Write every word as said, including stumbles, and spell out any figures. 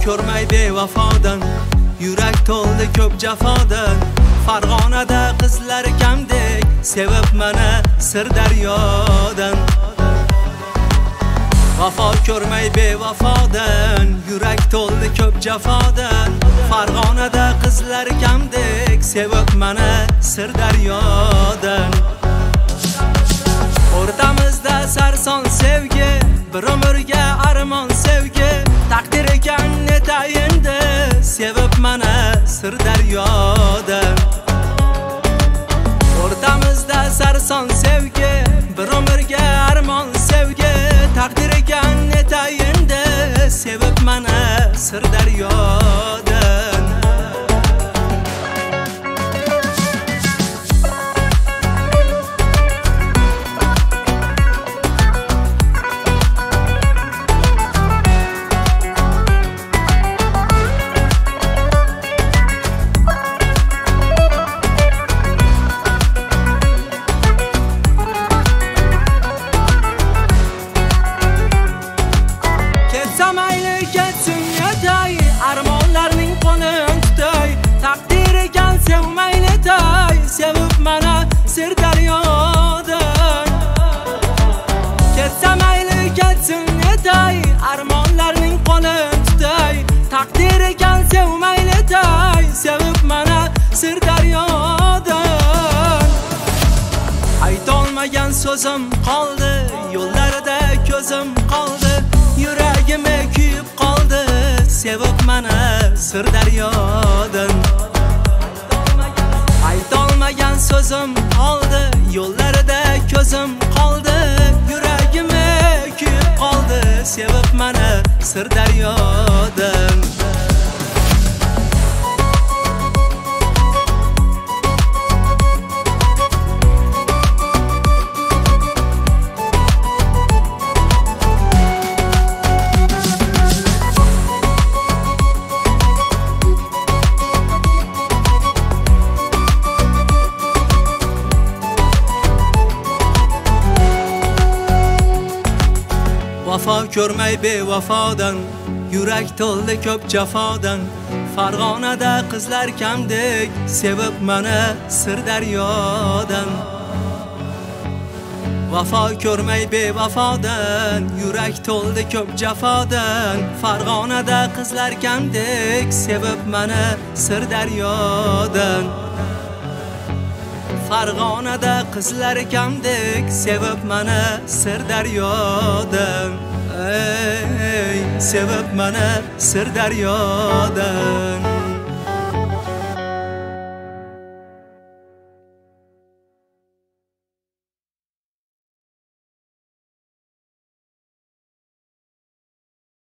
ko'rmay bevafodan, yurak to'ldi ko'p jafodan. Farg'onada qizlar kamdek sevib mana Sirdaryodan. Vafo ko'rmay bevafodan, yurak to'ldi ko'p jafodan. Farg'onada qizlar kamdek sevib mana Sirdaryodan. O'rtamizda sarson sevgi, bir umrga armon sevgi. Taqdir ekan netayinda sevib mana Sirdaryodan. O'rtamizda sarson sevgi, bir umrga armon sevgi. Taqdir ekan netayinda sevib mana Sirdaryodan. Armonlarning qo'lin tutay, taqdir ekan sevmayli tay, sevib mana Sirdaryodan. Ketsa mayli ketsin netay, armonlarning qo'lin tutay, taqdir ekan sevmayli tay, sevib mana Sirdaryodan. Aytolmagan so'zim qoldi, yo'llarida ko'zim qoldi, yuragimga kuyib qoldi sevib mana Sirdaryodan. Aytolmagan so'zim qoldi, yo'llarida ko'zim qoldi, yuragimga kuyib qoldi sevib mana Sirdaryodan. Vafo ko'rmay bevafodan, yurak to'ldi ko'p jafodan. Farg'onada qizlar kamdek sevib mana Sirdaryodan. Vafo ko'rmay bevafodan, yurak to'ldi ko'p jafodan. Farg'onada qizlar kamdek sevib mana Sirdaryodan. Farg'onada qizlar kamdek sevib mana Sirdaryodan. Ey, sevib mana Sirdaryodan.